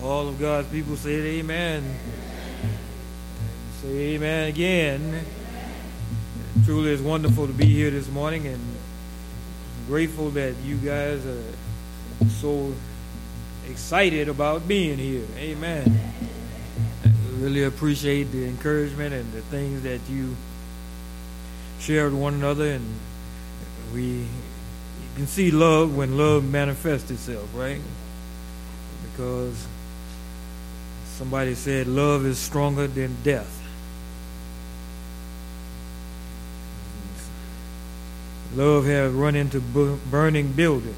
All of God's people say amen. Say amen again. Truly, it's wonderful to be here this morning, and I'm grateful that you guys are so excited about being here. Amen. I really appreciate the encouragement and the things that you share with one another, and you can see love when love manifests itself, right? Because somebody said love is stronger than death. Love has run into burning buildings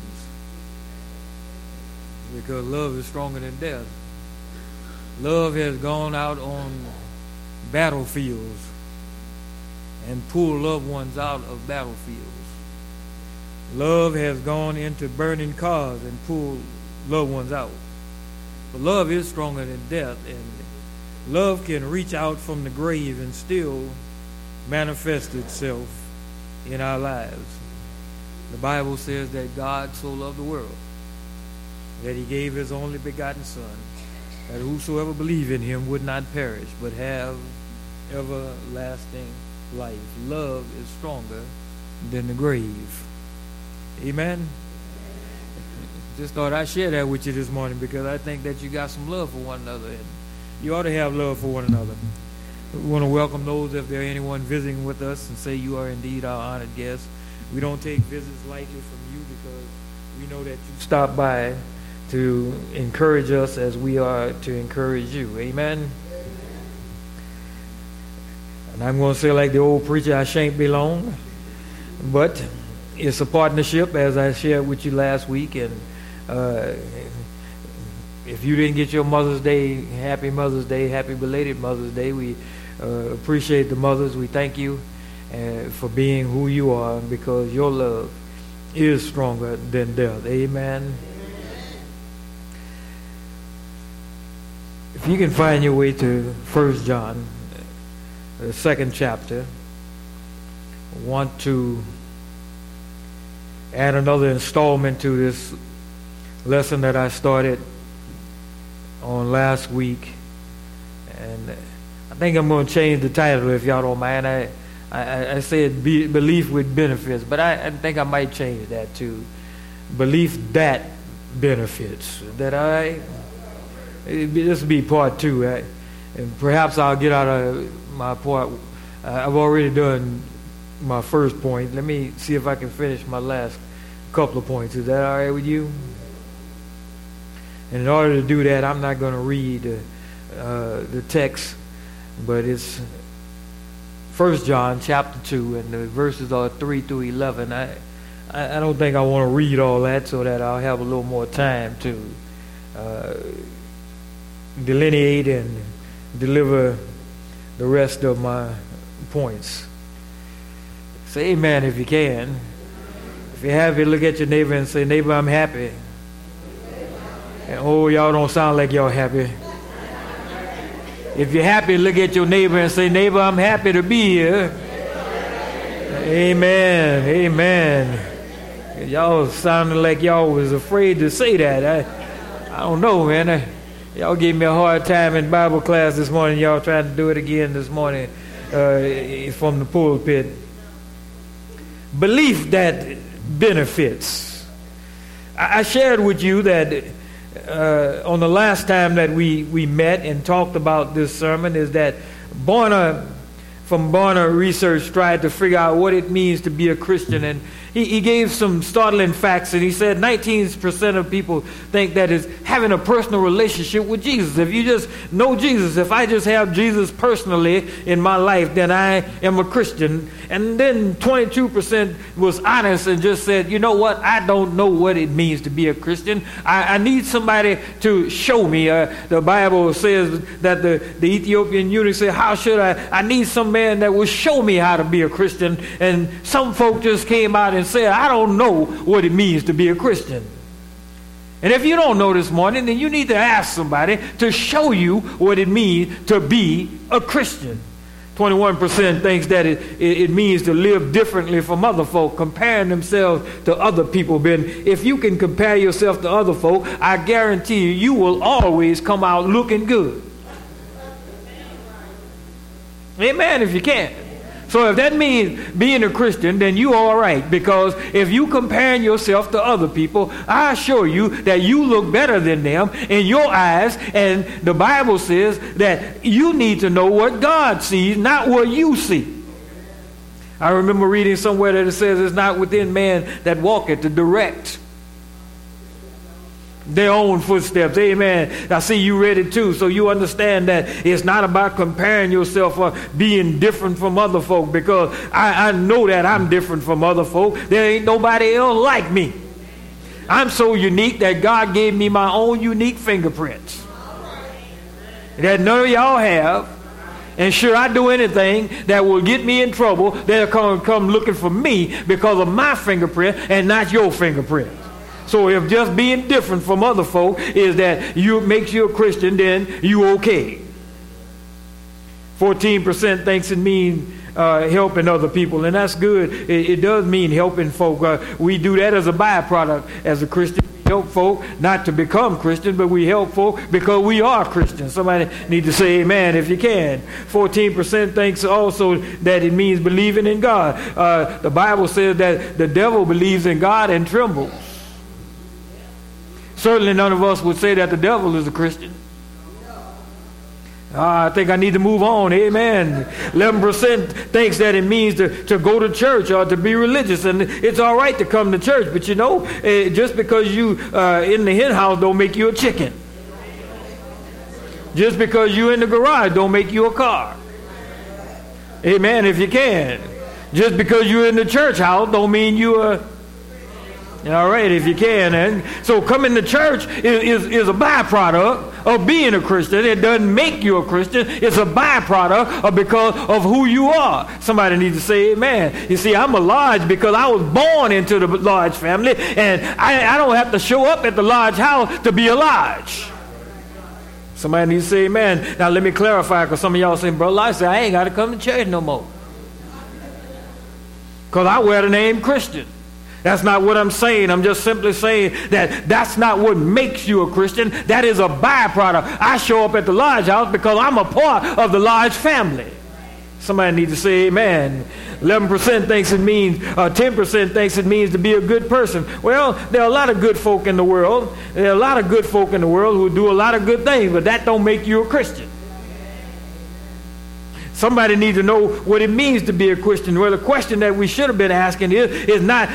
because love is stronger than death. Love has gone out on battlefields and pulled loved ones out of battlefields. Love has gone into burning cars and pulled loved ones out. But love is stronger than death, and love can reach out from the grave and still manifest itself in our lives. The Bible says that God so loved the world that he gave his only begotten Son, that whosoever believe in him would not perish but have everlasting life. Love is stronger than the grave. Amen. Just thought I'd share that with you this morning because I think that you got some love for one another, and you ought to have love for one another. We want to welcome those, if there are anyone visiting with us, and say you are indeed our honored guest. We don't take visits lightly from you because we know that you stop by to encourage us as we are to encourage you. Amen. And I'm going to say like the old preacher, I shan't be long, but it's a partnership, as I shared with you last week. And if you didn't get your Mother's Day, happy belated Mother's Day. We appreciate the mothers. We thank you for being who you are, because your love is stronger than death. Amen. If you can find your way to 1 John, the 2nd chapter, I want to add another installment to this lesson that I started on last week, and I think I'm going to change the title if y'all don't mind. I said belief with benefits, but I think I might change that to belief that benefits. This will be part 2, right? And perhaps I'll get out of my part. I've already done my first point. Let me see if I can finish my last couple of points. Is that all right with you? And in order to do that, I'm not going to read the text, but it's 1 John chapter 2, and the verses are 3 through 11. I don't think I want to read all that, so that I'll have a little more time to delineate and deliver the rest of my points. Say amen if you can. If you're happy, look at your neighbor and say, neighbor, I'm happy. And oh, y'all don't sound like y'all happy. If you're happy, look at your neighbor and say, neighbor, I'm happy to be here. Amen. Amen. Y'all sounded like y'all was afraid to say that. I don't know, man. Y'all gave me a hard time in Bible class this morning. Y'all trying to do it again this morning from the pulpit. Belief that benefits. I shared with you that on the last time that we met and talked about this sermon is that Barna Research tried to figure out what it means to be a Christian, and he gave some startling facts, and he said 19% of people think that is having a personal relationship with Jesus. If you just know Jesus, if I just have Jesus personally in my life, then I am a Christian. And then 22% was honest and just said, you know what, I don't know what it means to be a Christian. I need somebody to show me. The Bible says that the Ethiopian eunuch said, how should I need some man that will show me how to be a Christian. And some folk just came out and said, I don't know what it means to be a Christian. And if you don't know this morning, then you need to ask somebody to show you what it means to be a Christian. 21% thinks that it means to live differently from other folk, comparing themselves to other people. But if you can compare yourself to other folk, I guarantee you will always come out looking good. Amen, if you can. So if that means being a Christian, then you all right. Because if you comparing yourself to other people, I assure you that you look better than them in your eyes. And the Bible says that you need to know what God sees, not what you see. I remember reading somewhere that it says it's not within man that walketh to direct their own footsteps. Amen. I see you read it too, so you understand that it's not about comparing yourself or being different from other folk, because I know that I'm different from other folk. There ain't nobody else like me. I'm so unique that God gave me my own unique fingerprints that none of y'all have. And should I do anything that will get me in trouble, they'll come looking for me because of my fingerprint and not your fingerprint. So if just being different from other folk is that makes you a Christian, then you okay. 14% thinks it means helping other people, and that's good. It does mean helping folk. We do that as a byproduct. As a Christian, we help folk not to become Christian, but we help folk because we are Christians. Somebody need to say amen if you can. 14% thinks also that it means believing in God. The Bible says that the devil believes in God and trembles. Certainly none of us would say that the devil is a Christian. I think I need to move on. Amen. 11% thinks that it means to go to church or to be religious. And it's all right to come to church. But you know, just because you in the hen house don't make you a chicken. Just because you in the garage don't make you a car. Amen, if you can. Just because you're in the church house don't mean you are... All right, if you can. And so coming to church is a byproduct of being a Christian. It doesn't make you a Christian. It's a byproduct because of who you are. Somebody needs to say amen. You see, I'm a Lodge because I was born into the Lodge family, and I don't have to show up at the Lodge house to be a Lodge. Somebody needs to say amen. Now let me clarify, because some of y'all saying, Brother Lodge, I ain't got to come to church no more because I wear the name Christian. That's not what I'm saying. I'm just simply saying that that's not what makes you a Christian. That is a byproduct. I show up at the Lodge house because I'm a part of the Lodge family. Somebody needs to say amen. 11% thinks it means, 10% thinks it means to be a good person. Well, there are a lot of good folk in the world. There are a lot of good folk in the world who do a lot of good things, but that don't make you a Christian. Somebody needs to know what it means to be a Christian. Well, the question that we should have been asking is not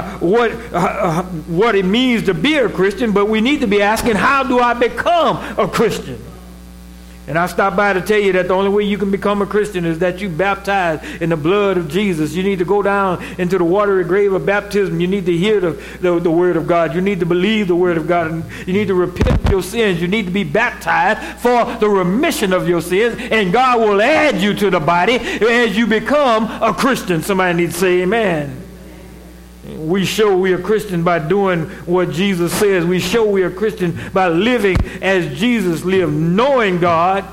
what it means to be a Christian, but we need to be asking, how do I become a Christian? And I stopped by to tell you that the only way you can become a Christian is that you baptized in the blood of Jesus. You need to go down into the watery grave of baptism. You need to hear the word of God. You need to believe the word of God. You need to repent of your sins. You need to be baptized for the remission of your sins. And God will add you to the body as you become a Christian. Somebody needs to say amen. We show we are Christian by doing what Jesus says. We show we are Christian by living as Jesus lived. Knowing God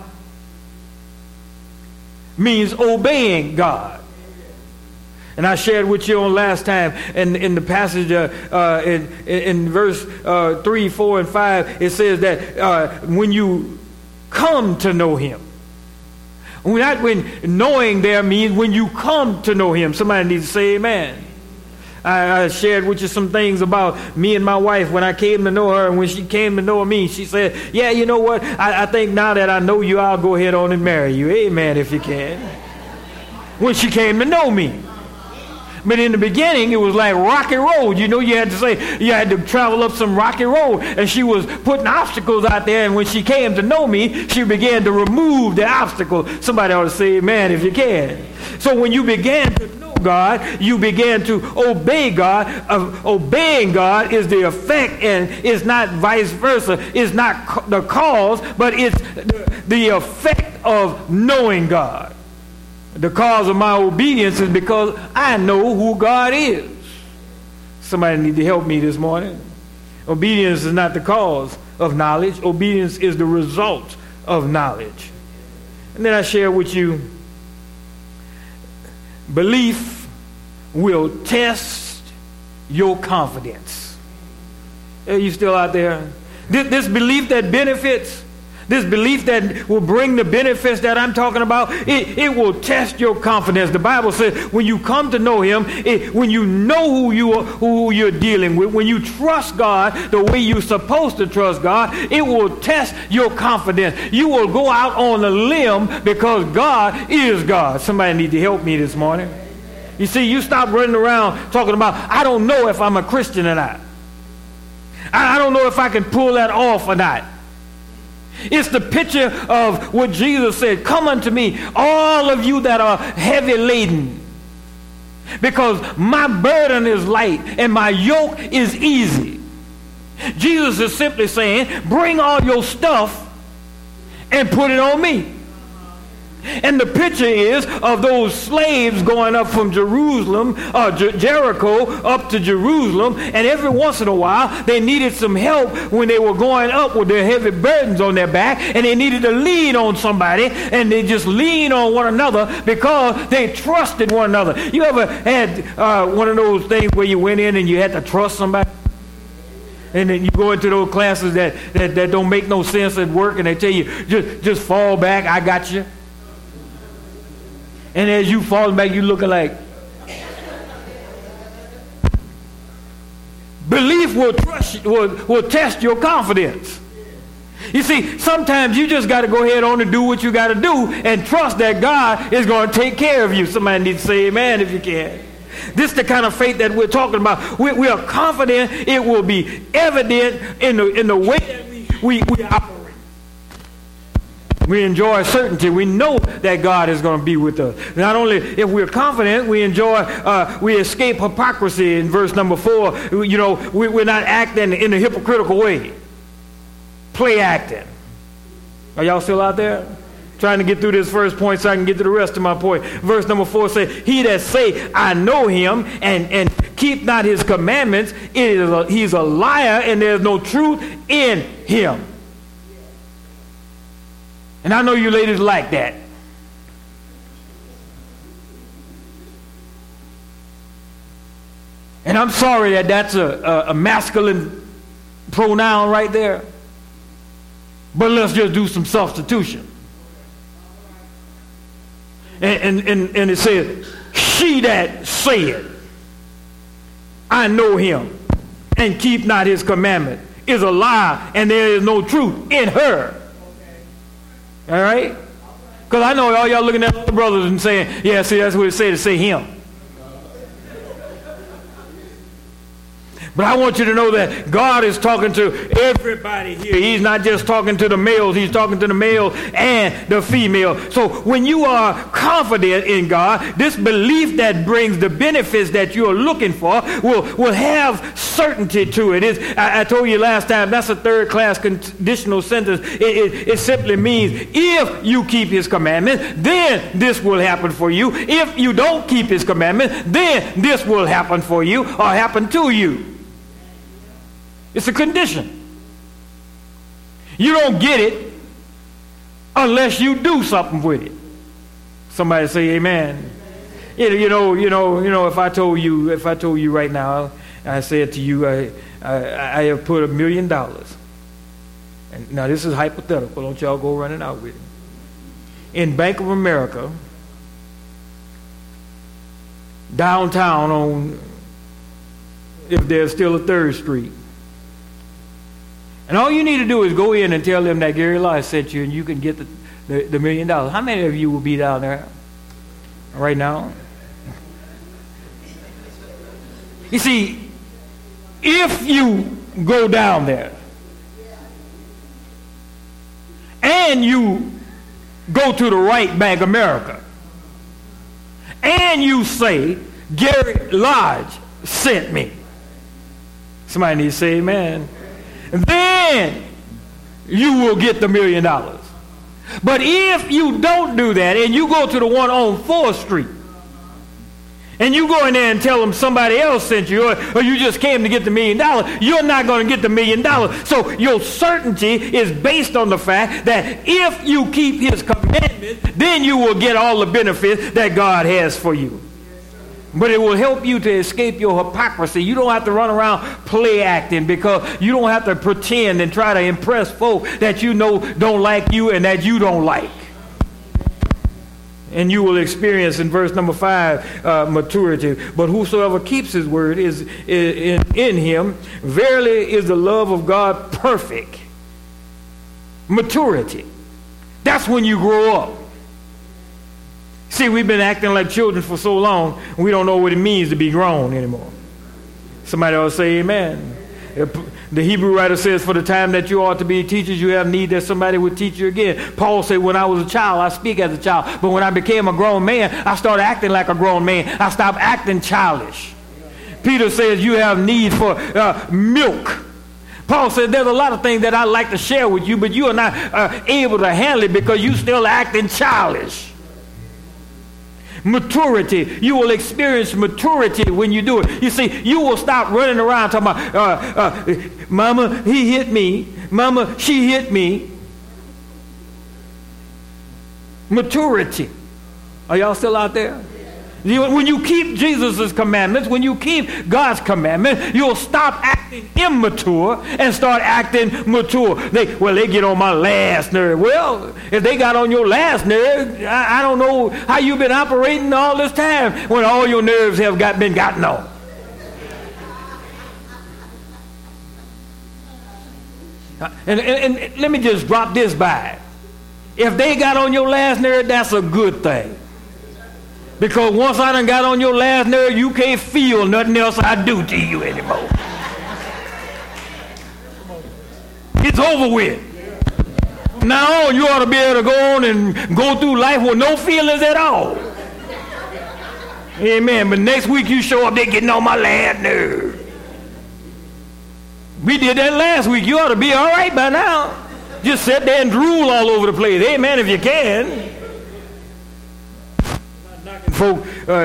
means obeying God. And I shared with you on last time in the passage in verse 3, 4, and 5, it says that when you come to know him. Not when knowing there means when you come to know him. Somebody needs to say amen. I shared with you some things about me and my wife when I came to know her, and when she came to know me, she said, yeah, you know what, I think now that I know you, I'll go ahead on and marry you. Amen, if you can. When she came to know me. But in the beginning, it was like rocky road. You know, you had to travel up some rocky road. And she was putting obstacles out there. And when she came to know me, she began to remove the obstacle. Somebody ought to say amen if you can. So when you began to know God, you began to obey God. Obeying God is the effect, and it's not vice versa. It's not the cause, but it's the effect of knowing God. The cause of my obedience is because I know who God is. Somebody need to help me this morning. Obedience is not the cause of knowledge. Obedience is the result of knowledge. And then I share with you belief will test your confidence. Are you still out there? This belief that benefits, this belief that will bring the benefits that I'm talking about, it will test your confidence. The Bible says when you come to know him, when you know who you're dealing with, when you trust God the way you're supposed to trust God, it will test your confidence. You will go out on a limb because God is God. Somebody need to help me this morning. You see, you stop running around talking about, I don't know if I'm a Christian or not. I don't know if I can pull that off or not. It's the picture of what Jesus said, come unto me, all of you that are heavy laden, because my burden is light and my yoke is easy. Jesus is simply saying, bring all your stuff and put it on me. And the picture is of those slaves going up from Jerusalem, Jericho, up to Jerusalem, and every once in a while they needed some help when they were going up with their heavy burdens on their back, and they needed to lean on somebody, and they just leaned on one another because they trusted one another. You ever had one of those things where you went in and you had to trust somebody? And then you go into those classes that don't make no sense at work, and they tell you, just fall back, I got you. And as you falling back, you looking like. Belief will test your confidence. You see, sometimes you just got to go ahead on and do what you got to do and trust that God is going to take care of you. Somebody needs to say amen if you can. This is the kind of faith that we're talking about. We are confident it will be evident in the way that we operate. We enjoy certainty. We know that God is going to be with us. Not only if we're confident, we escape hypocrisy in verse number 4. You know, we're not acting in a hypocritical way. Play acting. Are y'all still out there? Trying to get through this first point so I can get to the rest of my point. Verse number 4 says, he that say, I know him, and keep not his commandments, he's a liar, and there's no truth in him. And I know you ladies like that. And I'm sorry that that's a masculine pronoun right there. But let's just do some substitution. And it says, she that saith, I know him, and keep not his commandment, is a lie, and there is no truth in her. All right? Because I know all y'all looking at other brothers and saying, yeah, see, that's what it said to say him. But I want you to know that God is talking to everybody here. He's not just talking to the males. He's talking to the male and the female. So when you are confident in God, this belief that brings the benefits that you're looking for will have certainty to it. I told you last time, that's a third-class conditional sentence. It simply means if you keep his commandments, then this will happen for you. If you don't keep his commandments, then this will happen for you or happen to you. It's a condition. You don't get it unless you do something with it. Somebody say amen. You know. If I told you right now, I said to you, I have put $1 million. And now this is hypothetical. Don't y'all go running out with it. In Bank of America, downtown on, if there's still a 3rd Street. And all you need to do is go in and tell them that Gary Lodge sent you, and you can get the $1 million. How many of you will be down there right now? You see, if you go down there and you go to the right Bank of America and you say, Gary Lodge sent me. Somebody needs to say amen. Then you will get the $1 million. But if you don't do that and you go to the one on 4th Street and you go in there and tell them somebody else sent you, or you just came to get the $1 million, you're not going to get the $1 million. So your certainty is based on the fact that if you keep his commandments, then you will get all the benefits that God has for you. But it will help you to escape your hypocrisy. You don't have to run around play acting, because you don't have to pretend and try to impress folk that you know don't like you and that you don't like. And you will experience in verse number 5 maturity. But whosoever keeps his word is in him. Verily is the love of God perfect. Maturity. That's when you grow up. See, we've been acting like children for so long, we don't know what it means to be grown anymore. Somebody else say amen. The Hebrew writer says, for the time that you ought to be teachers, you have need that somebody would teach you again. Paul said, when I was a child, I speak as a child. But when I became a grown man, I started acting like a grown man. I stopped acting childish. Peter says, you have need for milk. Paul said, there's a lot of things that I'd like to share with you, but you are not able to handle it because you still acting childish. Maturity. You will experience maturity when you do it. You see, you will stop running around talking about, Mama, he hit me. Mama, she hit me. Maturity. Are y'all still out there? When you keep Jesus' commandments, when you keep God's commandments, you'll stop acting immature and start acting mature. They get on my last nerve. Well, if they got on your last nerve, I don't know how you've been operating all this time when all your nerves have been gotten on. And let me just drop this by. If they got on your last nerve, that's a good thing. Because once I done got on your last nerve, you can't feel nothing else I do to you anymore. It's over with. Now on, you ought to be able to go on and go through life with no feelings at all. Amen. But next week you show up, they getting on my last nerve. We did that last week. You ought to be all right by now. Just sit there and drool all over the place. Amen, if you can. Folk,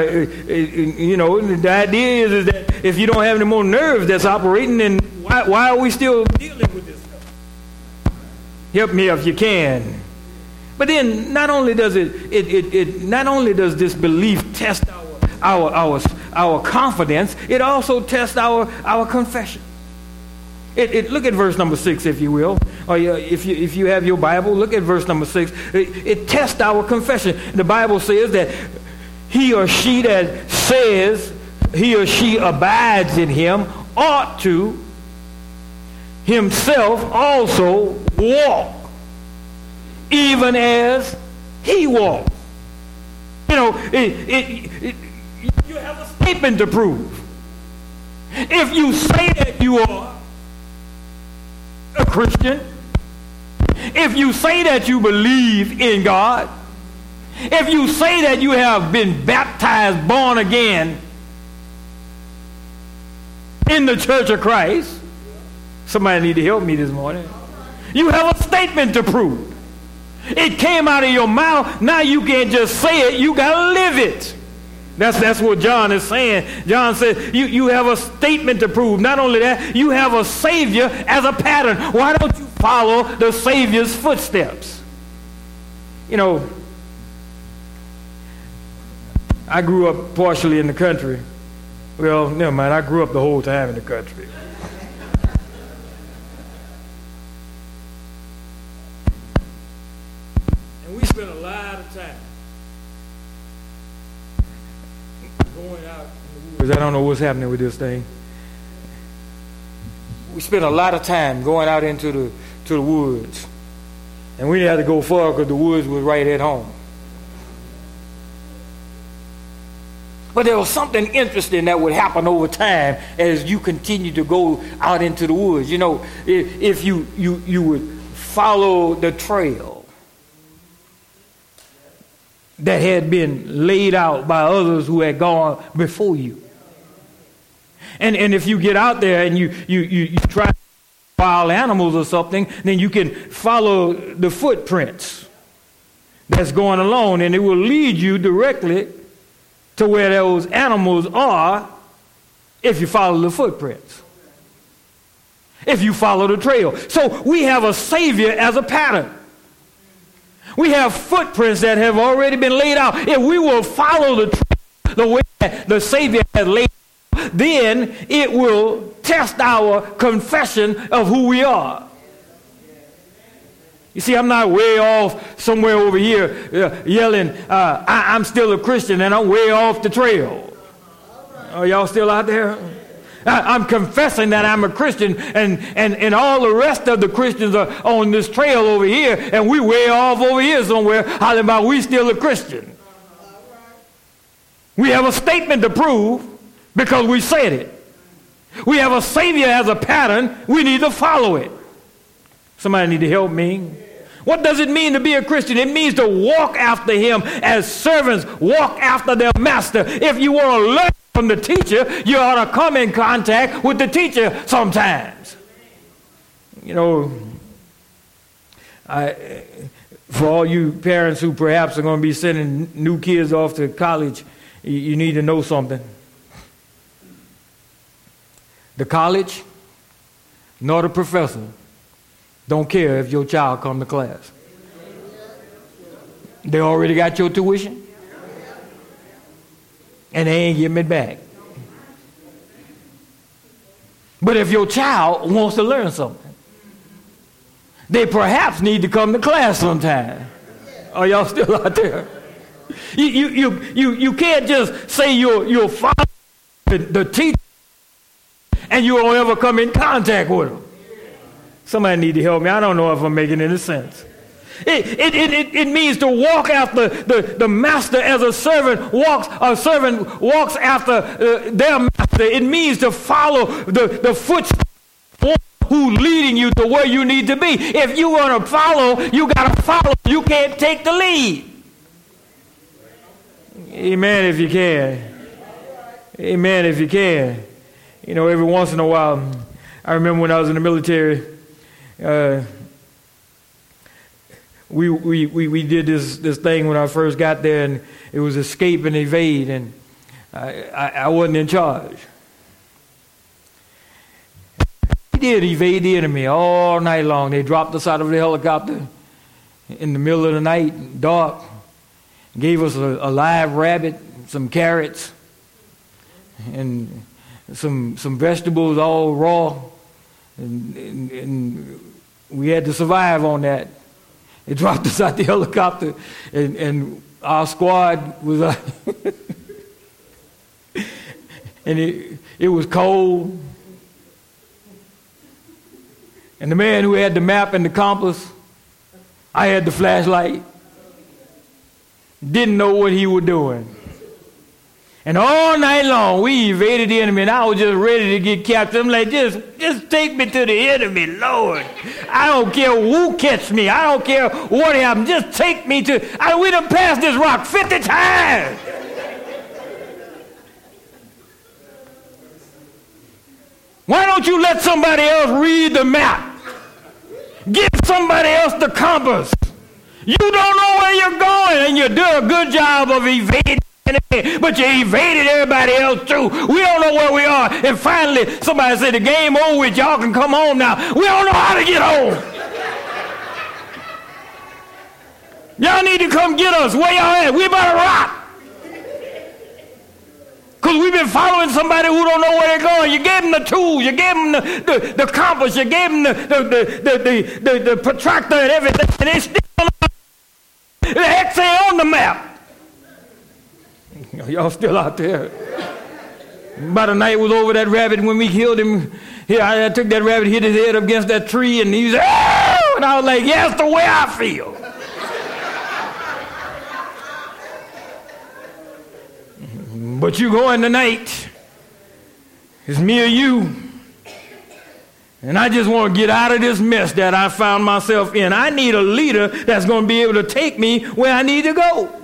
the idea is that if you don't have any more nerves that's operating, then why are we still dealing with this stuff? Help me if you can. But then, not only does this belief test our confidence, it also tests our confession. Look at verse number 6, if you will, or if you have your Bible, look at verse number 6. It tests our confession. The Bible says that he or she that says he or she abides in him ought to himself also walk, even as he walks. You know, you have a statement to prove. If you say that you are a Christian, if you say that you believe in God, if you say that you have been baptized, born again in the Church of Christ, somebody need to help me this morning. You have a statement to prove. It came out of your mouth. Now you can't just say it. You got to live it. That's what John is saying. John said you have a statement to prove. Not only that, you have a Savior as a pattern. Why don't you follow the Savior's footsteps? You know, I grew up partially in the country. Well, never mind. I grew up the whole time in the country. And we spent a lot of time going out in the woods. I don't know what's happening with this thing. We spent a lot of time going out into the woods. And we didn't have to go far because the woods was right at home. But there was something interesting that would happen over time as you continue to go out into the woods. You know, if you would follow the trail that had been laid out by others who had gone before you. And if you get out there and you try wild animals or something, then you can follow the footprints that's going along, and it will lead you directly to where those animals are if you follow the footprints, if you follow the trail. So we have a Savior as a pattern. We have footprints that have already been laid out. If we will follow the trail the way that the Savior has laid, then it will test our confession of who we are. You see, I'm not way off somewhere over here yelling, I'm still a Christian, and I'm way off the trail. Are y'all still out there? I'm confessing that I'm a Christian, and all the rest of the Christians are on this trail over here, and we way off over here somewhere hollering about we still a Christian. We have a statement to prove because we said it. We have a Savior as a pattern. We need to follow it. Somebody need to help me. What does it mean to be a Christian? It means to walk after him as servants walk after their master. If you want to learn from the teacher, you ought to come in contact with the teacher sometimes. You know, for all you parents who perhaps are going to be sending new kids off to college, you need to know something. The college, nor the professor, don't care if your child come to class. They already got your tuition, and they ain't giving it back. But if your child wants to learn something, they perhaps need to come to class sometime. Are y'all still out there? You can't just say you'll follow the teacher and you won't ever come in contact with them. Somebody need to help me. I don't know if I'm making any sense. It means to walk after the master as a servant walks after their master. It means to follow the footsteps who's leading you to where you need to be. If you want to follow, you got to follow. You can't take the lead. Amen if you can. Amen if you can. You know, every once in a while, I remember when I was in the military, we did this thing when I first got there, and it was escape and evade, and I wasn't in charge. We did evade the enemy all night long. They dropped us out of the helicopter in the middle of the night, dark, gave us a live rabbit, some carrots, and some vegetables all raw, and we had to survive on that. They dropped us out the helicopter, and our squad was and it was cold. And the man who had the map and the compass, I had the flashlight, didn't know what he was doing. And all night long, we evaded the enemy, and I was just ready to get captured. I'm like, just take me to the enemy, Lord. I don't care who catch me. I don't care what happens. Just take me to... we done passed this rock 50 times. Why don't you let somebody else read the map? Give somebody else the compass. You don't know where you're going, and you do a good job of evading. But you evaded everybody else too. We don't know where we are. And finally, somebody said, the game over with, y'all can come home now. We don't know how to get home. Y'all need to come get us. Where y'all at? We better rock. Because we've been following somebody who don't know where they're going. You gave them the tools. You gave them the compass. You gave them the protractor and everything. And they still don't know. The X ain't on the map. Y'all still out there? About a night was over that rabbit when we killed him. Here, I took that rabbit, hit his head up against that tree, and he was, oh! And I was like, yeah, that's the way I feel. But you going tonight. It's me or you. And I just want to get out of this mess that I found myself in. I need a leader that's going to be able to take me where I need to go.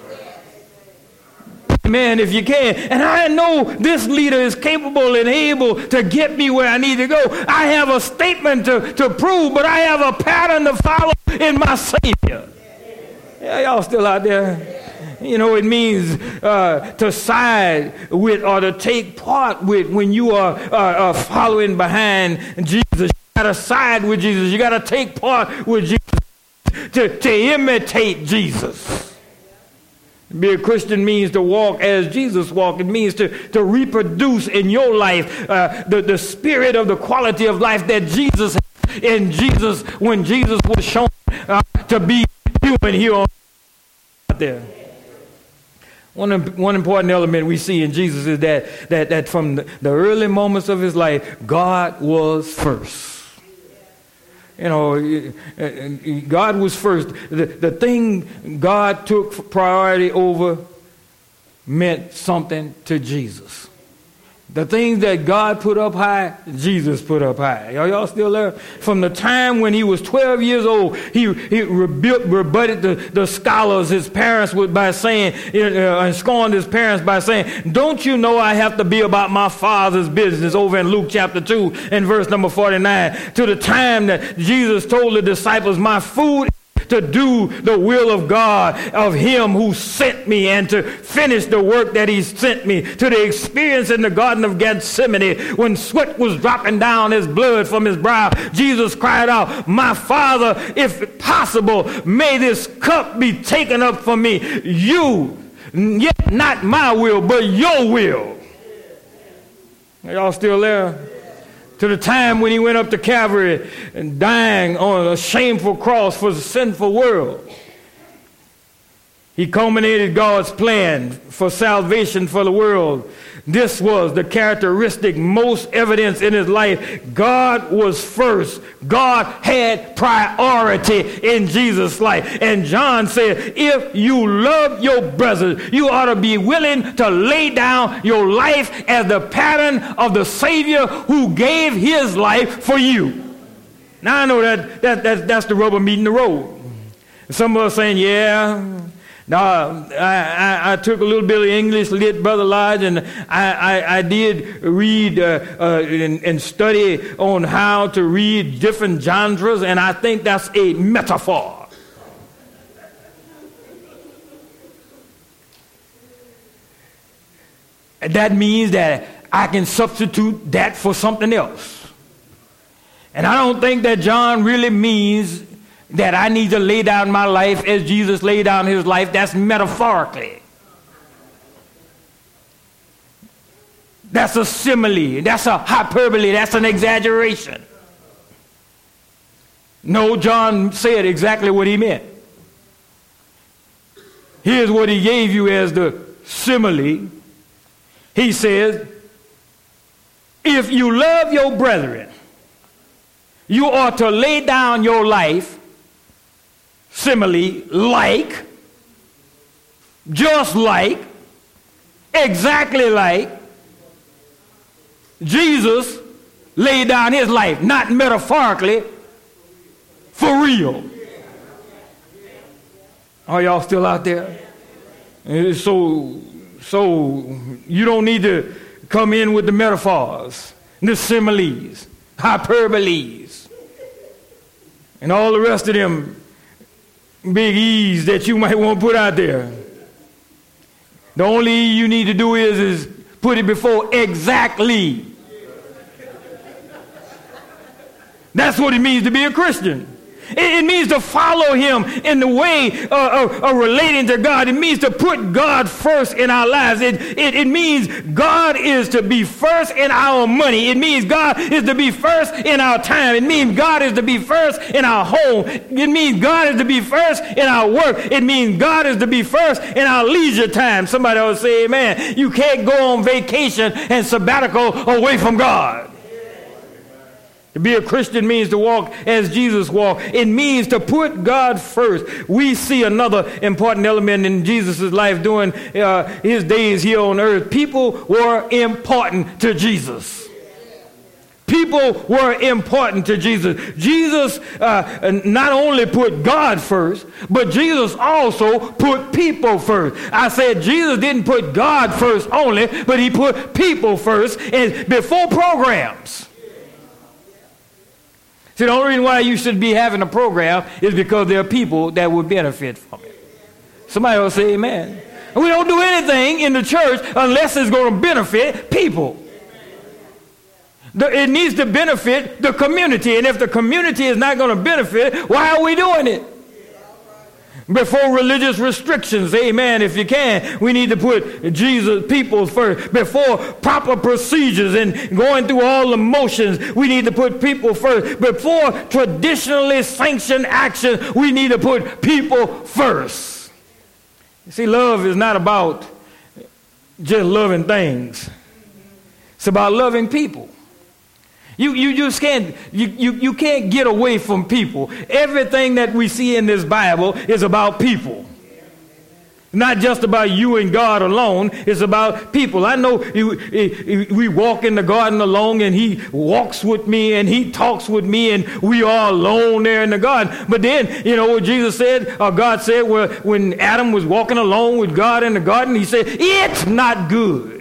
Man, if you can. And I know this leader is capable and able to get me where I need to go. I have a statement to prove, but I have a pattern to follow in my Savior. Yeah, y'all still out there? You know, it means to side with or to take part with when you are following behind Jesus. You got to side with Jesus. You got to take part with Jesus to imitate Jesus. Be a Christian means to walk as Jesus walked. It means to reproduce in your life the spirit of the quality of life that Jesus had in Jesus when Jesus was shown to be human here on there. One important element we see in Jesus is that from the early moments of his life, God was first. You know, God was first. The thing God took priority over meant something to Jesus. The things that God put up high, Jesus put up high. Are y'all still there? From the time when he was 12 years old, he rebutted the scholars, his parents, by saying, and scorned his parents by saying, don't you know I have to be about my Father's business, over in Luke chapter 2 and verse number 49. To the time that Jesus told the disciples, my food to do the will of God, of him who sent me, and to finish the work that he sent me. To the experience in the Garden of Gethsemane when sweat was dropping down as blood from his brow, Jesus cried out, my Father, if possible, may this cup be taken up from me. Yet not my will, but your will. Are y'all still there? To the time when he went up to Calvary and dying on a shameful cross for the sinful world. He culminated God's plan for salvation for the world. This was the characteristic most evidence in his life. God was first. God had priority in Jesus' life. And John said, if you love your brothers, you ought to be willing to lay down your life as the pattern of the Savior who gave his life for you. Now I know that's the rubber meeting the road. Some of us saying, yeah. Now, I took a little bit of English lit, Brother Lodge, and I did read and study on how to read different genres, and I think that's a metaphor. That means that I can substitute that for something else. And I don't think that John really means that I need to lay down my life as Jesus laid down his life. That's metaphorically. That's a simile. That's a hyperbole. That's an exaggeration. No, John said exactly what he meant. Here's what he gave you as the simile. He says, if you love your brethren, you ought to lay down your life, simile, like, just like, exactly like Jesus laid down his life, not metaphorically, for real. Are y'all still out there? So you don't need to come in with the metaphors, the similes, hyperboles, and all the rest of them big E's that you might want to put out there. The only E you need to do is put it before exactly. That's what it means to be a Christian. It means to follow him in the way of relating to God. It means to put God first in our lives. It means God is to be first in our money. It means God is to be first in our time. It means God is to be first in our home. It means God is to be first in our work. It means God is to be first in our leisure time. Somebody will say, amen. You can't go on vacation and sabbatical away from God. To be a Christian means to walk as Jesus walked. It means to put God first. We see another important element in Jesus' life during his days here on earth. People were important to Jesus. People were important to Jesus. Jesus not only put God first, but Jesus also put people first. I said Jesus didn't put God first only, but he put people first and before programs. See, the only reason why you should be having a program is because there are people that would benefit from it. Somebody will say amen. And we don't do anything in the church unless it's going to benefit people. It needs to benefit the community. And if the community is not going to benefit, why are we doing it? Before religious restrictions, amen, if you can, we need to put Jesus, people first. Before proper procedures and going through all the motions, we need to put people first. Before traditionally sanctioned action, we need to put people first. You see, love is not about just loving things. It's about loving people. You just can't you can't get away from people. Everything that we see in this Bible is about people. Not just about you and God alone. It's about people. I know we walk in the garden alone, and he walks with me and he talks with me, and we are alone there in the garden. But then, you know what Jesus said, or God said, when Adam was walking alone with God in the garden, he said, it's not good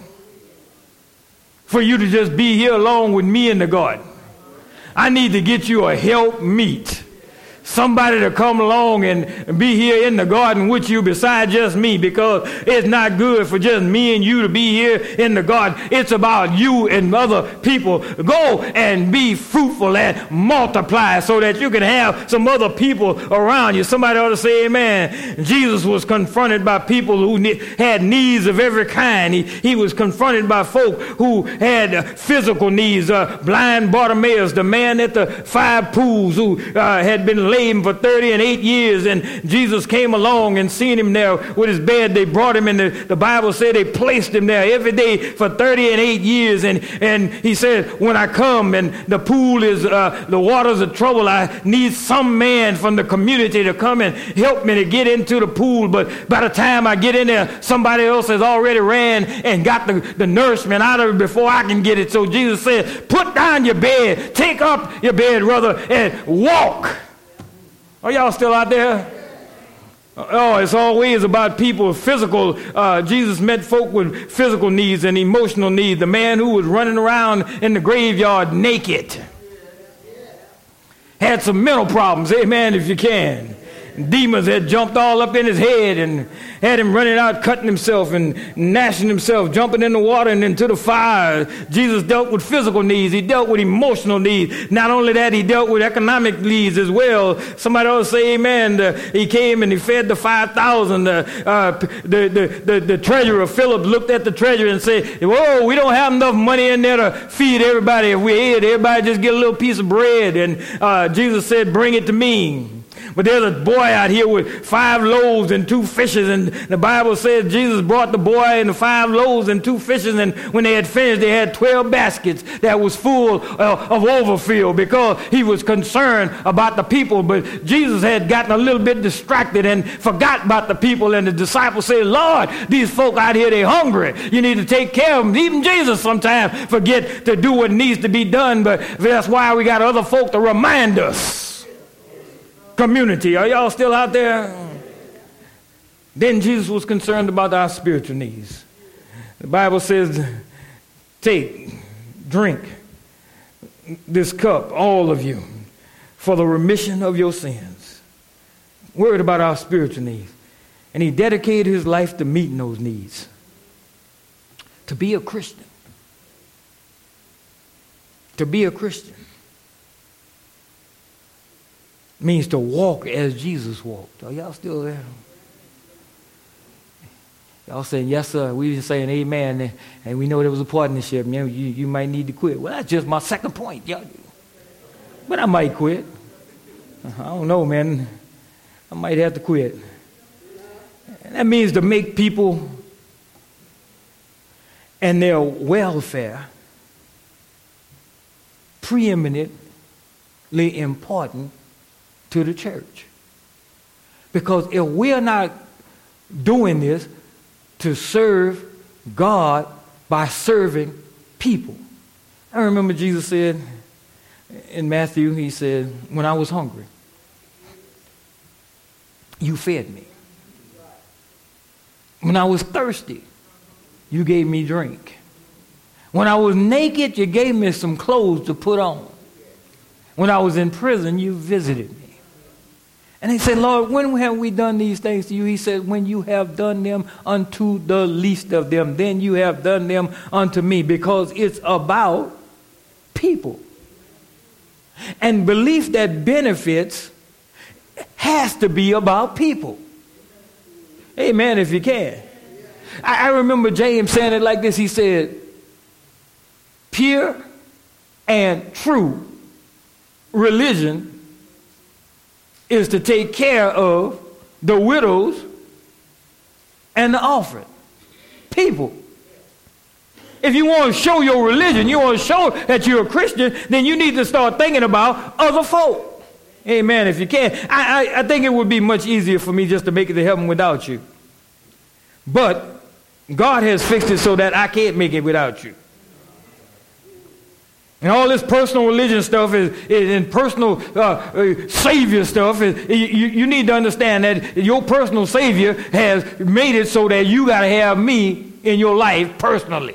for you to just be here alone with me in the garden. I need to get you a help meet. Somebody to come along and be here in the garden with you beside just me, because it's not good for just me and you to be here in the garden. It's about you and other people. Go and be fruitful and multiply so that you can have some other people around you. Somebody ought to say amen. Jesus was confronted by people who had needs of every kind. He was confronted by folk who had physical needs. Blind Bartimaeus, the man at the 5 pools who had been laid for 38 years, and Jesus came along and seen him there with his bed. They brought him in. The Bible said they placed him there every day for 38 years, and he said, when I come and the pool is the waters of trouble, I need some man from the community to come and help me to get into the pool. But by the time I get in there, somebody else has already ran and got the nourishment out of it before I can get it. So Jesus said, put down your bed, take up your bed, brother, and walk. Are y'all still out there? Oh, it's always about people, physical. Jesus met folk with physical needs and emotional needs. The man who was running around in the graveyard naked had some mental problems, amen, if you can. Demons had jumped all up in his head and had him running out, cutting himself and gnashing himself, jumping in the water and into the fire. Jesus dealt with physical needs. He dealt with emotional needs. Not only that, he dealt with economic needs as well. Somebody else say amen. He came and he fed the 5,000. The treasurer, Philip, looked at the treasurer and said, whoa, we don't have enough money in there to feed everybody. If we ate, everybody just get a little piece of bread. And Jesus said, bring it to me. But there's a boy out here with 5 loaves and 2 fishes, and the Bible says Jesus brought the boy and the 5 loaves and 2 fishes, and when they had finished, they had 12 baskets that was full of overfill, because he was concerned about the people. But Jesus had gotten a little bit distracted and forgot about the people, and the disciples said, Lord, these folk out here, they're hungry. You need to take care of them. Even Jesus sometimes forget to do what needs to be done, but that's why we got other folk to remind us. Community, are y'all still out there? Then Jesus was concerned about our spiritual needs. The Bible says, take, drink this cup, all of you, for the remission of your sins. Worried about our spiritual needs. And he dedicated his life to meeting those needs. To be a Christian. To be a Christian means to walk as Jesus walked. Are y'all still there? Y'all saying, yes, sir. We just saying amen. And we know there was a partnership. You might need to quit. Well, that's just my second point. Y'all. But I might quit. I don't know, man. I might have to quit. And that means to make people and their welfare preeminently important to the church. Because if we're not doing this to serve God by serving people. I remember Jesus said in Matthew, he said, when I was hungry, you fed me. When I was thirsty, you gave me drink. When I was naked, you gave me some clothes to put on. When I was in prison, you visited me. And he said, Lord, when have we done these things to you? He said, when you have done them unto the least of them, then you have done them unto me, because it's about people. And belief that benefits has has to be about people. Amen, if you can. I remember James saying it like this. He said, pure and true religion is to take care of the widows and the orphan. People. If you want to show your religion, you want to show that you're a Christian, then you need to start thinking about other folk. Amen, if you can. I think it would be much easier for me just to make it to heaven without you. But God has fixed it so that I can't make it without you. And all this personal religion stuff and personal savior stuff, you need to understand that your personal savior has made it so that you got to have me in your life personally.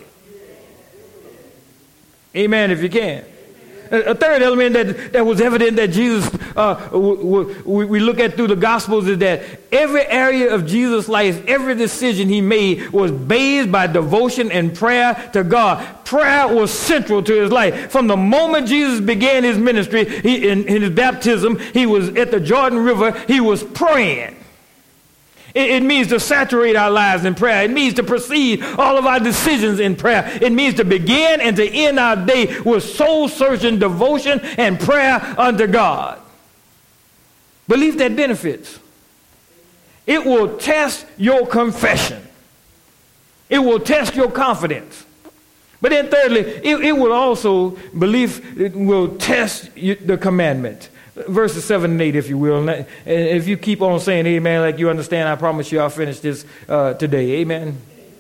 Amen, if you can. A third element that was evident that Jesus, we look at through the Gospels, is that every area of Jesus' life, every decision he made was bathed by devotion and prayer to God. Prayer was central to his life. From the moment Jesus began his ministry, in his baptism, he was at the Jordan River, he was praying. It means to saturate our lives in prayer. It means to proceed all of our decisions in prayer. It means to begin and to end our day with soul-searching devotion and prayer unto God. Belief that benefits. It will test your confession. It will test your confidence. But then thirdly, it will also, belief will test the commandment. Verses 7 and 8, if you will. And if you keep on saying amen like you understand, I promise you I'll finish this today. Amen.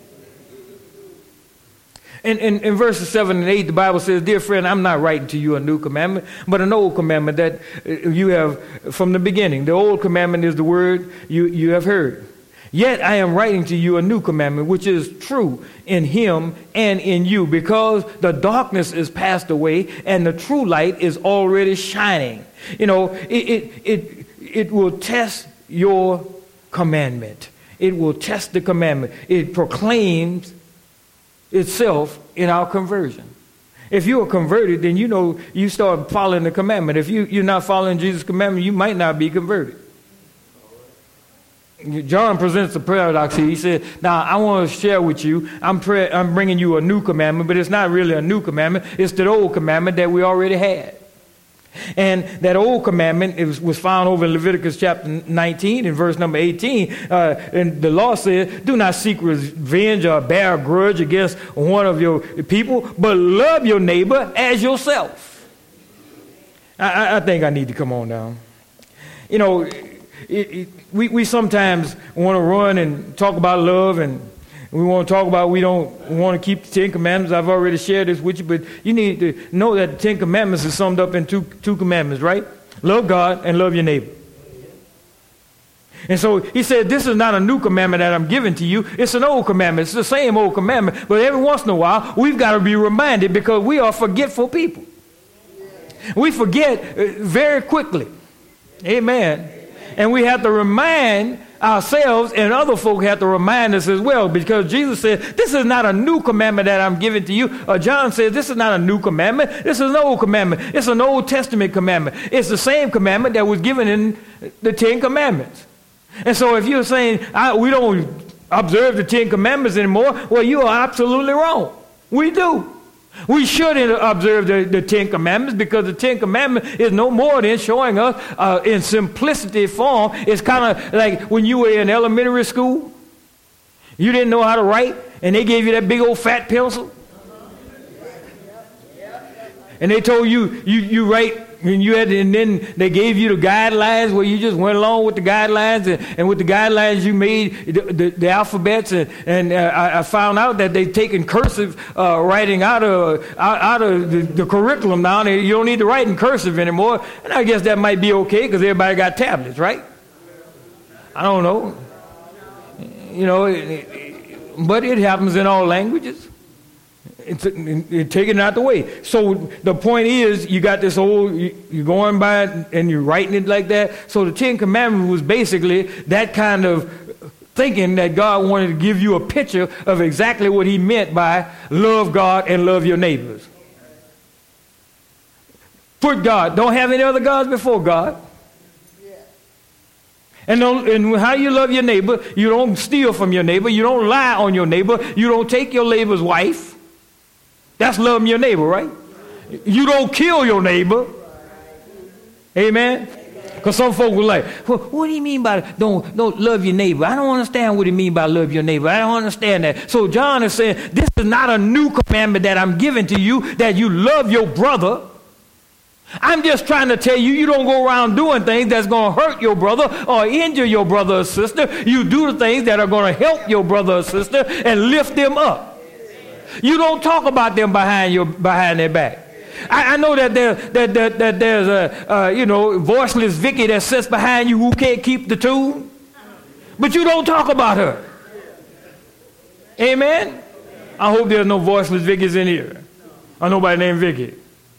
In verses 7 and 8, the Bible says, dear friend, I'm not writing to you a new commandment, but an old commandment that you have from the beginning. The old commandment is the word you have heard. Yet I am writing to you a new commandment, which is true in him and in you, because the darkness is passed away and the true light is already shining. You know, it will test your commandment. It will test the commandment. It proclaims itself in our conversion. If you are converted, then you know you start following the commandment. If you're not following Jesus' commandment, you might not be converted. John presents a paradox here. He said, now I want to share with you, I'm bringing you a new commandment, but it's not really a new commandment. It's the old commandment that we already had. And that old commandment was found over in Leviticus chapter 19 in verse number 18. And the law said, do not seek revenge or bear a grudge against one of your people, but love your neighbor as yourself. I think I need to come on down. You know, we sometimes want to run and talk about love, and we want to talk about we don't want to keep the Ten Commandments. I've already shared this with you, but you need to know that the Ten Commandments is summed up in two commandments, right? Love God and love your neighbor. And so he said, this is not a new commandment that I'm giving to you. It's an old commandment. It's the same old commandment, but every once in a while, we've got to be reminded because we are forgetful people. We forget very quickly. Amen. And we have to remind ourselves, and other folk have to remind us as well, because Jesus said, this is not a new commandment that I'm giving to you. John says, this is not a new commandment. This is an old commandment. It's an Old Testament commandment. It's the same commandment that was given in the Ten Commandments. And so if you're saying, we don't observe the Ten Commandments anymore, well, you are absolutely wrong. We do. We should observe the Ten Commandments, because the Ten Commandments is no more than showing us in simplicity form. It's kind of like when you were in elementary school, you didn't know how to write, and they gave you that big old fat pencil. And they told you write, and then they gave you the guidelines where you just went along with the guidelines, and with the guidelines you made the alphabets, and I found out that they've taken cursive writing out of the curriculum now. You don't need to write in cursive anymore, and I guess that might be okay because everybody got tablets, right? I don't know, but it happens in all languages. It's taking it out the way. So the point is, you got this old, you're going by it and you're writing it like that. So the Ten Commandments was basically that kind of thinking that God wanted to give you a picture of exactly what he meant by love God and love your neighbors. Put God, don't have any other gods before God. And how you love your neighbor, you don't steal from your neighbor. You don't lie on your neighbor. You don't take your neighbor's wife. That's loving your neighbor, right? You don't kill your neighbor. Amen? Because some folk were like, what do you mean by don't love your neighbor? I don't understand what he mean by love your neighbor. I don't understand that. So John is saying, this is not a new commandment that I'm giving to you, that you love your brother. I'm just trying to tell you, you don't go around doing things that's going to hurt your brother or injure your brother or sister. You do the things that are going to help your brother or sister and lift them up. You don't talk about them behind their back. I know that there's a voiceless Vicky that sits behind you who can't keep the tune, but you don't talk about her. Amen? I hope there's no voiceless Vickies in here. Or nobody named Vicky.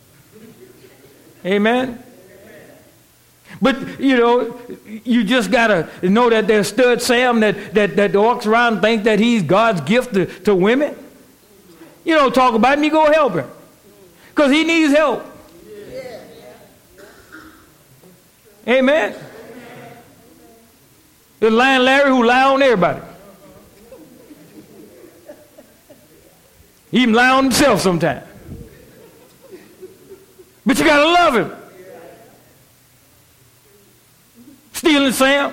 Amen? But, you just got to know that there's Stud Sam that walks around and thinks that he's God's gift to women. You don't talk about him, you go help him. Because he needs help. Amen? There's Lion Larry who lie on everybody. He even lie on himself sometimes. But you got to love him. Stealing Sam.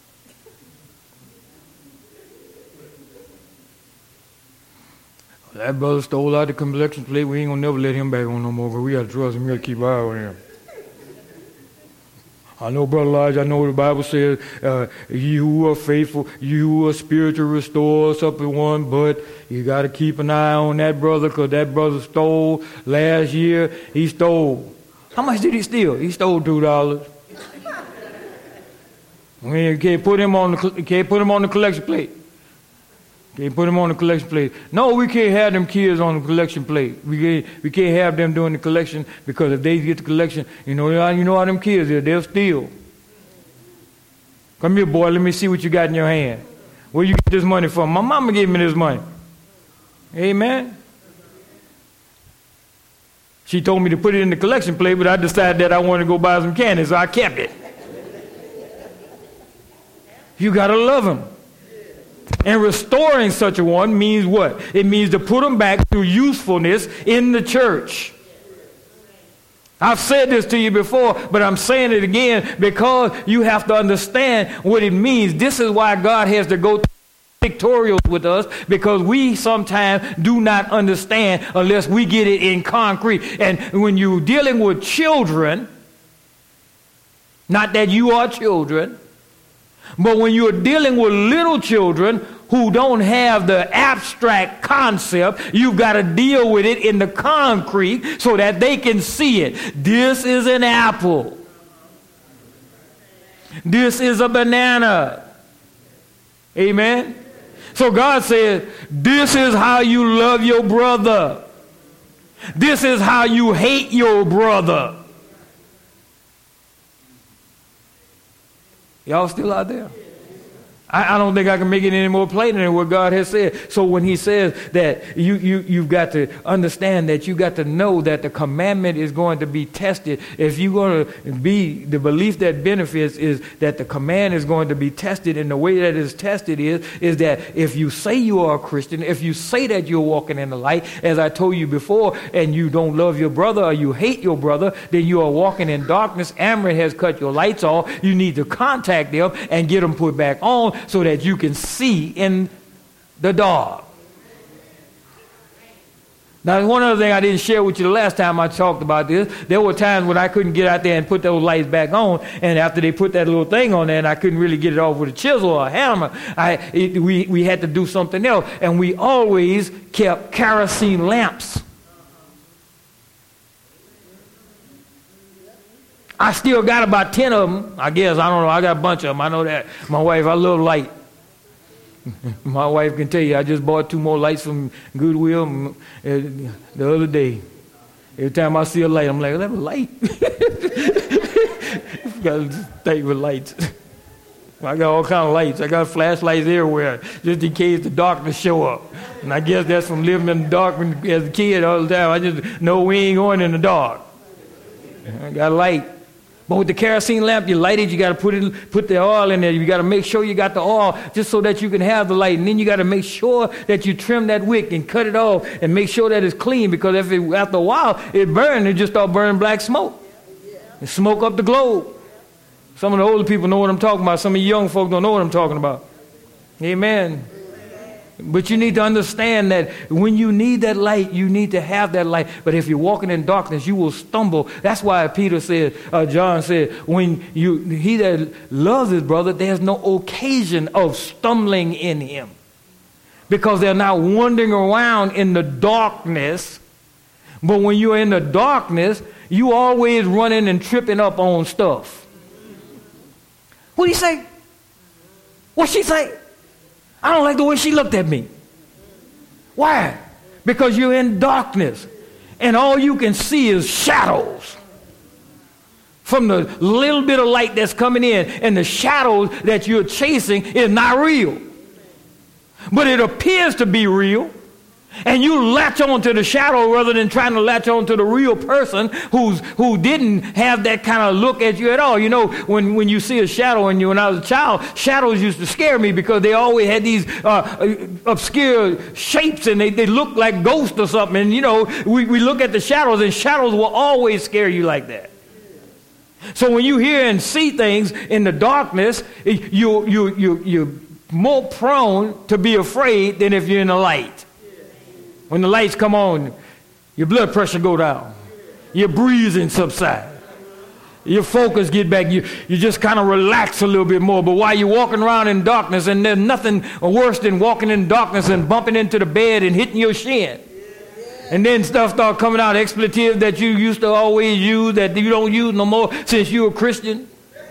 That brother stole out the collection plate. We ain't going to never let him back on no more, because we got to trust him. We got to keep an eye on him. I know, Brother Elijah, I know what the Bible says. You who are faithful, you who are spiritual, restore us up in one. But you got to keep an eye on that brother, because that brother stole last year. He stole. How much did he steal? He stole $2. We can't put him on the collection plate. Can't put him on the collection plate. No, we can't have them kids on the collection plate. We can't have them doing the collection, because if they get the collection, you know how them kids are. They'll steal. Come here, boy. Let me see what you got in your hand. Where you get this money from? My mama gave me this money. Amen. She told me to put it in the collection plate, but I decided that I wanted to go buy some candy, so I kept it. You got to love him. And restoring such a one means what? It means to put them back to usefulness in the church. I've said this to you before, but I'm saying it again because you have to understand what it means. This is why God has to go through pictorials with us, because we sometimes do not understand unless we get it in concrete. And when you're dealing with children, not that you are children, but when you're dealing with little children who don't have the abstract concept, you've got to deal with it in the concrete so that they can see it. This is an apple. This is a banana. Amen? So God says, this is how you love your brother. This is how you hate your brother. Y'all still out there? I don't think I can make it any more plain than what God has said. So when he says that you've got to understand, that you got to know that the commandment is going to be tested. If you're going to be, the belief that benefits is that the command is going to be tested, and the way that it's tested is that if you say you are a Christian, if you say that you're walking in the light, as I told you before, and you don't love your brother or you hate your brother, then you are walking in darkness. Amber has cut your lights off. You need to contact them and get them put back on, so that you can see in the dark. Now, one other thing I didn't share with you the last time I talked about this, there were times when I couldn't get out there and put those lights back on, and after they put that little thing on there and I couldn't really get it off with a chisel or a hammer, we had to do something else, and we always kept kerosene lamps. I still got about 10 of them, I guess. I don't know. I got a bunch of them. I know that. My wife, I love light. My wife can tell you, I just bought 2 more lights from Goodwill the other day. Every time I see a light, I'm like, that's a light. Got to stay with lights. I got all kind of lights. I got flashlights everywhere, just in case the darkness show up. And I guess that's from living in the dark as a kid all the time. I just know we ain't going in the dark. I got a light. But with the kerosene lamp, you light it, you got to put the oil in there. You got to make sure you got the oil just so that you can have the light. And then you got to make sure that you trim that wick and cut it off and make sure that it's clean, because after a while it burns, it just start burning black smoke. And smoke up the globe. Some of the older people know what I'm talking about. Some of you young folks don't know what I'm talking about. Amen. But you need to understand that when you need that light, you need to have that light. But if you're walking in darkness, you will stumble. That's why Peter said, John said, he that loves his brother, there's no occasion of stumbling in him. Because they're not wandering around in the darkness. But when you're in the darkness, you always running and tripping up on stuff. What did he say? What'd she say? I don't like the way she looked at me. Why? Because you're in darkness. And all you can see is shadows from the little bit of light that's coming in. And the shadows that you're chasing is not real. But it appears to be real. And you latch on to the shadow rather than trying to latch on to the real person who didn't have that kind of look at you at all. You know, when you see a shadow in you, when I was a child, shadows used to scare me because they always had these obscure shapes and they looked like ghosts or something. And, you know, we look at the shadows, and shadows will always scare you like that. So when you hear and see things in the darkness, you're more prone to be afraid than if you're in the light. When the lights come on, your blood pressure go down. Your breathing subside. Your focus get back. You just kind of relax a little bit more. But while you're walking around in darkness, and there's nothing worse than walking in darkness and bumping into the bed and hitting your shin. And then stuff start coming out, expletives that you used to always use that you don't use no more since you're a Christian.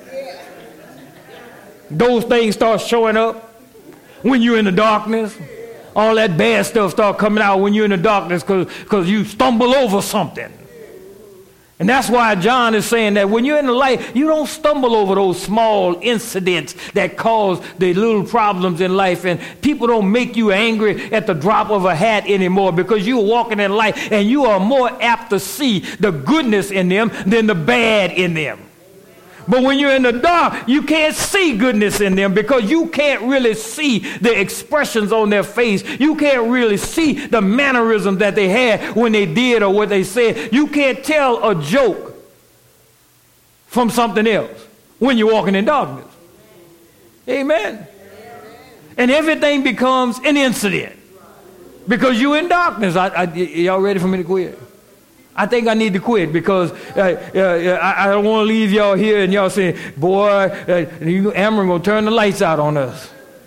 Those things start showing up when you're in the darkness. All that bad stuff start coming out when you're in the darkness because you stumble over something. And that's why John is saying that when you're in the light, you don't stumble over those small incidents that cause the little problems in life. And people don't make you angry at the drop of a hat anymore, because you're walking in light and you are more apt to see the goodness in them than the bad in them. But when you're in the dark, you can't see goodness in them because you can't really see the expressions on their face. You can't really see the mannerisms that they had when they did or what they said. You can't tell a joke from something else when you're walking in darkness. Amen. And everything becomes an incident because you're in darkness. Y'all ready for me to quit? I think I need to quit because I don't want to leave y'all here and y'all saying, boy, Amron going to turn the lights out on us.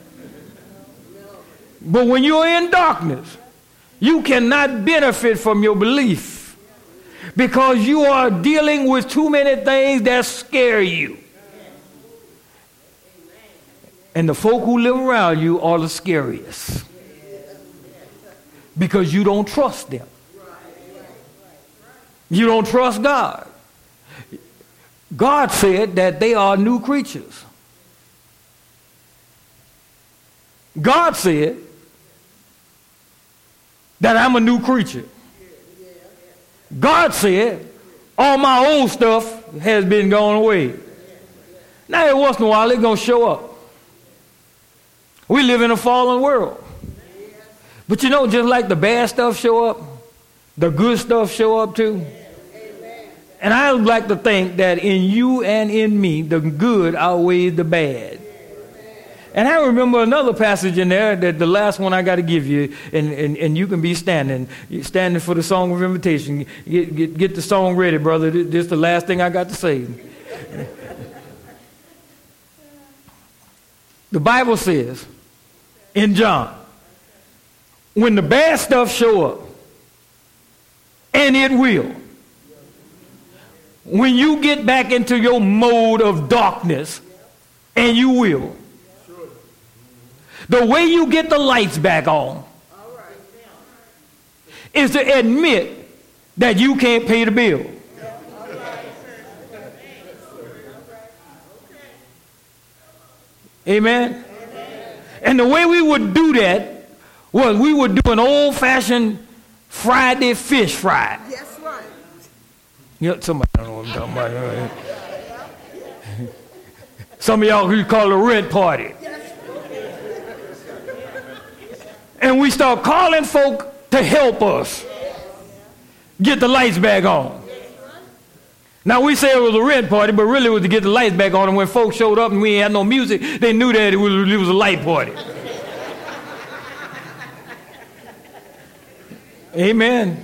But when you're in darkness, you cannot benefit from your belief because you are dealing with too many things that scare you. And the folk who live around you are the scariest because you don't trust them. You don't trust God. God said that they are new creatures. God said that I'm a new creature. God said all my old stuff has been gone away. Now every once in a while it's going to show up. We live in a fallen world. But you know, just like the bad stuff show up, the good stuff show up too. And I would like to think that in you and in me, the good outweighs the bad. And I remember another passage in there, that the last one I got to give you, and you can be standing for the song of invitation. Get the song ready, brother. This is the last thing I got to say. The Bible says in John, when the bad stuff show up, and it will, when you get back into your mode of darkness, and you will, the way you get the lights back on is to admit that you can't pay the bill. Amen? And the way we would do that was we would do an old-fashioned Friday fish fry. Yes, right. You know, somebody don't know what I'm talking about. Some of y'all who call it a rent party. And we start calling folk to help us get the lights back on. Now, we say it was a rent party, but really it was to get the lights back on. And when folks showed up and we ain't had no music, they knew that it was a light party. Amen.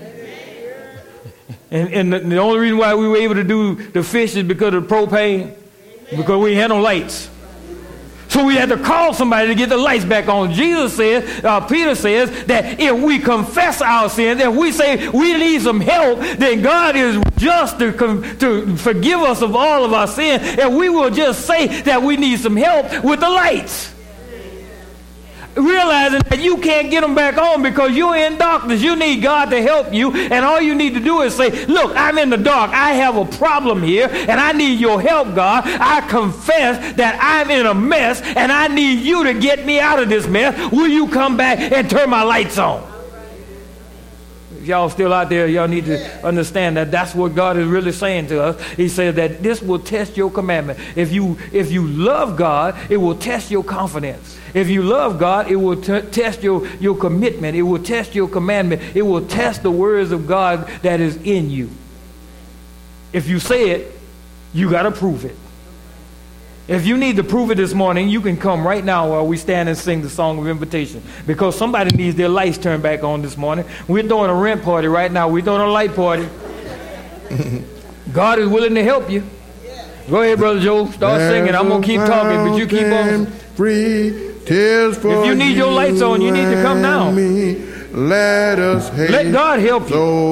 And the only reason why we were able to do the fish is because of the propane, because we had no lights. So we had to call somebody to get the lights back on. Jesus says, Peter says, that if we confess our sins, if we say we need some help, then God is just to forgive us of all of our sins. And we will just say that we need some help with the lights. Realizing that you can't get them back on because you're in darkness. You need God to help you. And all you need to do is say, look, I'm in the dark. I have a problem here and I need your help, God. I confess that I'm in a mess and I need you to get me out of this mess. Will you come back and turn my lights on? If y'all still out there, y'all need to understand that that's what God is really saying to us. He says that this will test your commandment. If you love God, it will test your confidence. If you love God, it will test your commitment. It will test your commandment. It will test the words of God that is in you. If you say it, you got to prove it. If you need to prove it this morning, you can come right now while we stand and sing the song of invitation. Because somebody needs their lights turned back on this morning. We're throwing a rent party right now. We're throwing a light party. God is willing to help you. Go ahead, Brother Joe. Start singing. I'm going to keep talking, but you keep on. If you need your lights on, you need to come now. Let us let God help you.